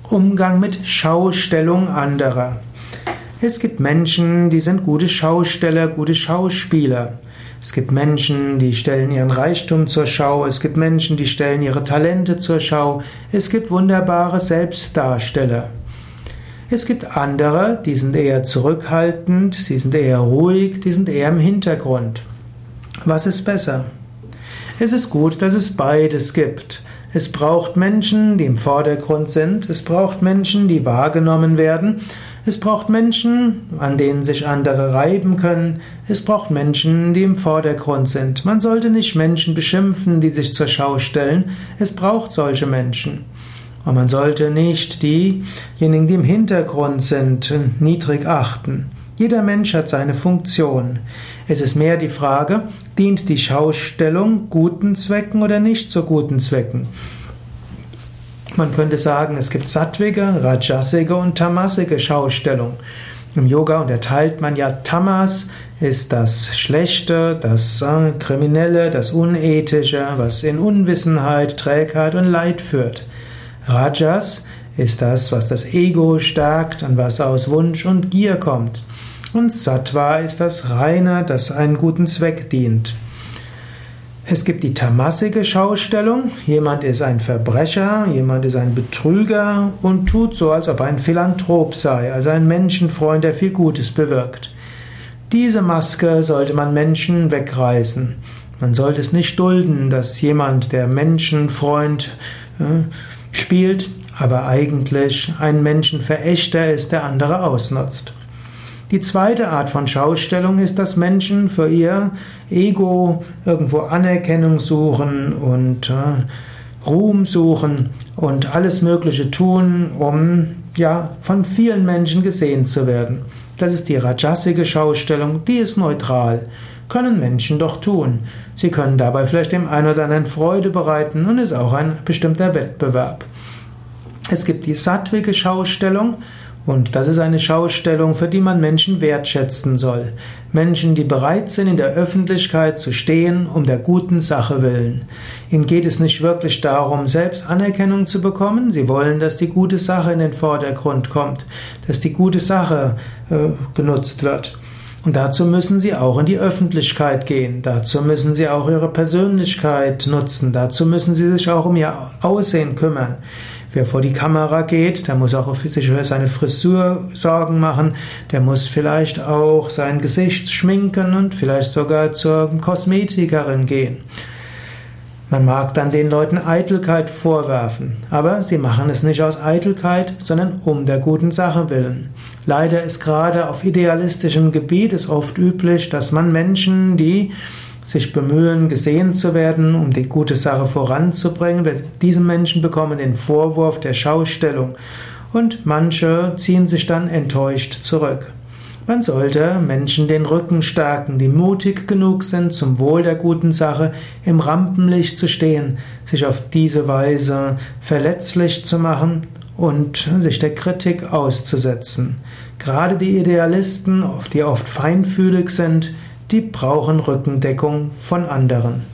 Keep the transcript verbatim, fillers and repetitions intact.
Umgang mit Schaustellung anderer. Es gibt Menschen, die sind gute Schausteller, gute Schauspieler. Es gibt Menschen, die stellen ihren Reichtum zur Schau. Es gibt Menschen, die stellen ihre Talente zur Schau. Es gibt wunderbare Selbstdarsteller. Es gibt andere, die sind eher zurückhaltend, sie sind eher ruhig, die sind eher im Hintergrund. Was ist besser? Es ist gut, dass es beides gibt. Es braucht Menschen, die im Vordergrund sind. Es braucht Menschen, die wahrgenommen werden. Es braucht Menschen, an denen sich andere reiben können. Es braucht Menschen, die im Vordergrund sind. Man sollte nicht Menschen beschimpfen, die sich zur Schau stellen. Es braucht solche Menschen. Und man sollte nicht diejenigen, die im Hintergrund sind, niedrig achten. Jeder Mensch hat seine Funktion. Es ist mehr die Frage, dient die Schaustellung guten Zwecken oder nicht zu guten Zwecken? Man könnte sagen, es gibt sattvige, rajasige und tamasige Schaustellung. Im Yoga unterteilt man ja Tamas, ist das Schlechte, das äh, Kriminelle, das Unethische, was in Unwissenheit, Trägheit und Leid führt. Rajas ist das, was das Ego stärkt und was aus Wunsch und Gier kommt. Und Sattva ist das Reine, das einen guten Zweck dient. Es gibt die tamasige Schaustellung. Jemand ist ein Verbrecher, jemand ist ein Betrüger und tut so, als ob er ein Philanthrop sei, also ein Menschenfreund, der viel Gutes bewirkt. Diese Maske sollte man Menschen wegreißen. Man sollte es nicht dulden, dass jemand, der Menschenfreund äh, spielt, aber eigentlich ein Menschenverächter ist, der andere ausnutzt. Die zweite Art von Schaustellung ist, dass Menschen für ihr Ego irgendwo Anerkennung suchen und äh, Ruhm suchen und alles Mögliche tun, um ja von vielen Menschen gesehen zu werden. Das ist die rajasige Schaustellung, die ist neutral. Können Menschen doch tun. Sie können dabei vielleicht dem einen oder anderen Freude bereiten und ist auch ein bestimmter Wettbewerb. Es gibt die sattwige Schaustellung. Und das ist eine Schaustellung, für die man Menschen wertschätzen soll. Menschen, die bereit sind, in der Öffentlichkeit zu stehen, um der guten Sache willen. Ihnen geht es nicht wirklich darum, selbst Anerkennung zu bekommen. Sie wollen, dass die gute Sache in den Vordergrund kommt, dass die gute Sache äh, genutzt wird. Und dazu müssen sie auch in die Öffentlichkeit gehen. Dazu müssen sie auch ihre Persönlichkeit nutzen. Dazu müssen sie sich auch um ihr Aussehen kümmern. Wer vor die Kamera geht, der muss auch sich für seine Frisur Sorgen machen, der muss vielleicht auch sein Gesicht schminken und vielleicht sogar zur Kosmetikerin gehen. Man mag dann den Leuten Eitelkeit vorwerfen, aber sie machen es nicht aus Eitelkeit, sondern um der guten Sache willen. Leider ist gerade auf idealistischem Gebiet es oft üblich, dass man Menschen, die sich bemühen, gesehen zu werden, um die gute Sache voranzubringen. Diese Menschen bekommen den Vorwurf der Schaustellung und manche ziehen sich dann enttäuscht zurück. Man sollte Menschen den Rücken stärken, die mutig genug sind, zum Wohl der guten Sache im Rampenlicht zu stehen, sich auf diese Weise verletzlich zu machen und sich der Kritik auszusetzen. Gerade die Idealisten, die oft feinfühlig sind, die brauchen Rückendeckung von anderen.